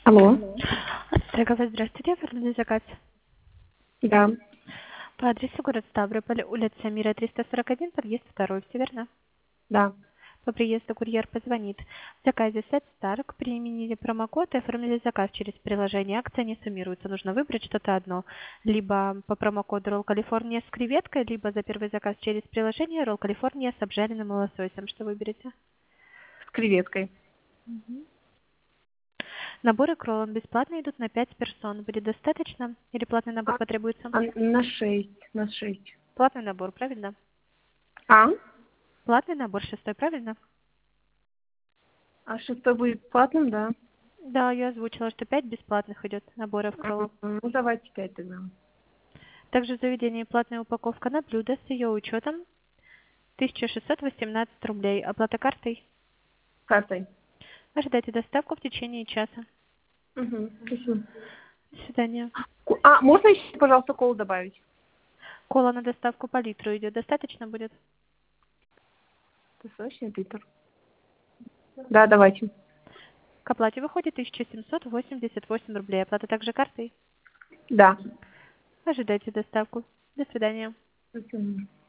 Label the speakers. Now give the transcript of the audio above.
Speaker 1: Алло.
Speaker 2: Торговать, здравствуйте, оформили заказ.
Speaker 1: Да,
Speaker 2: По адресу город Ставрополь, улица Мира, 341, подъезд 2, все верно?
Speaker 1: да.
Speaker 2: По приезду курьер позвонит. В заказе Set Stark применили промокод и оформили заказ через приложение. Акция не суммируется. Нужно выбрать что-то одно. Либо по промокоду Roll California с креветкой, либо за первый заказ через приложение Roll California с обжаренным лососем. Что выберете?
Speaker 1: С креветкой.
Speaker 2: Наборы Кроллан бесплатно идут на 5 персон. Будет достаточно? Или платный набор потребуется?
Speaker 1: На 6.
Speaker 2: Платный набор, правильно?
Speaker 1: А?
Speaker 2: Платный набор шестой, правильно?
Speaker 1: А шестой будет платным, да?
Speaker 2: Да, я озвучила, что 5 бесплатных идет наборов Кролл.
Speaker 1: Ну, давайте 5 тогда.
Speaker 2: Также в заведении платная упаковка на блюдо с ее учетом 1618 рублей. Оплата картой.
Speaker 1: Картой.
Speaker 2: Ожидайте доставку в течение часа.
Speaker 1: Угу. Спасибо.
Speaker 2: До свидания.
Speaker 1: А, можно еще, пожалуйста, колу добавить?
Speaker 2: Кола на доставку по литру идет. Достаточно будет?
Speaker 1: Достаточно литр. Да, давайте.
Speaker 2: К оплате выходит 1788 рублей. Оплата также картой.
Speaker 1: Да.
Speaker 2: Ожидайте доставку. До свидания.
Speaker 1: Спасибо.